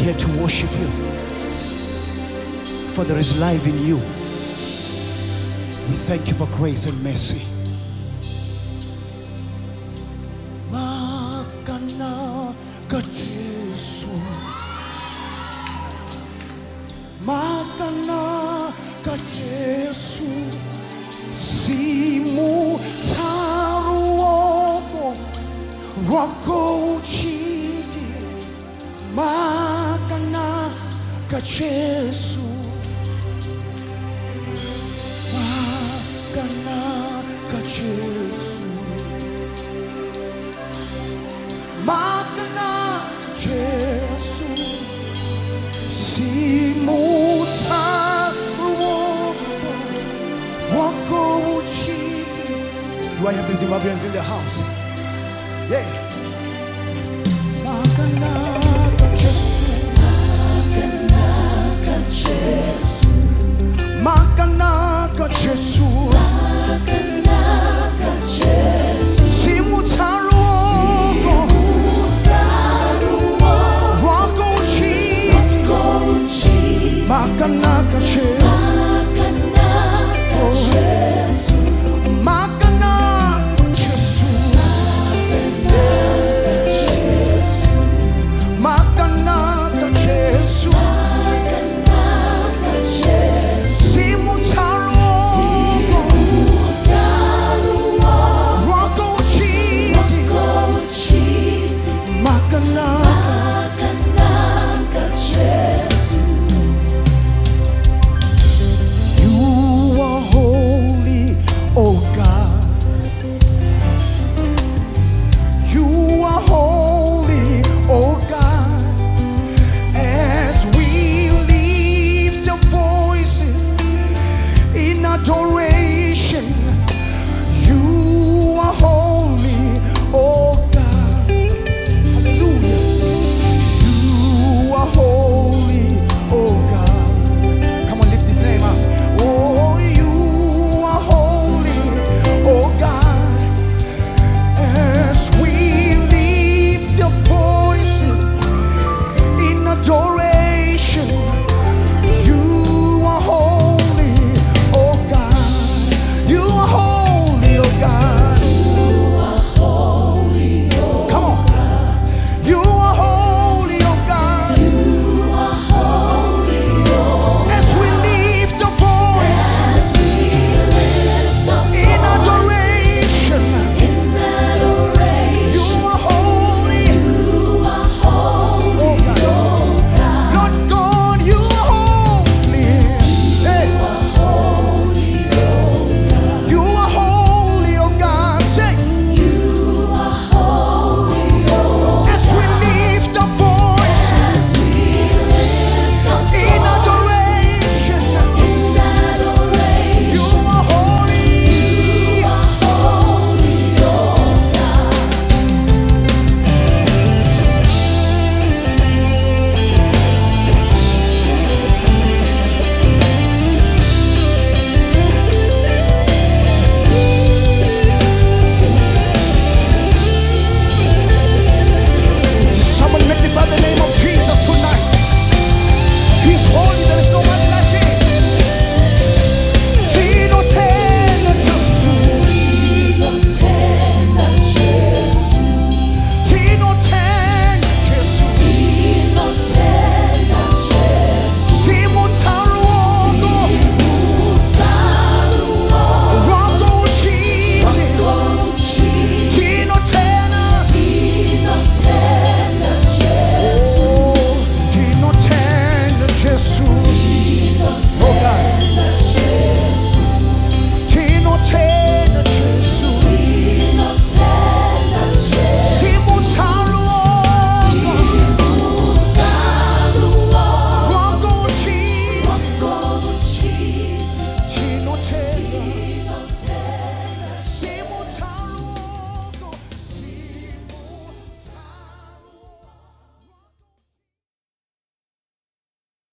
here to worship you, for there is life in you. We thank you for grace and mercy. Makana ka Jesu, makana ka Jesu, simu taruoko wako uchiti, makana ka Jesu. Makana Jesu, simuta wako uchiti. Do I have the Zimbabweans in the house? Yeah. Makana Jesu, makana Jesu, makana Jesu, makana Jesu, simutaru. Makana ka Jesu.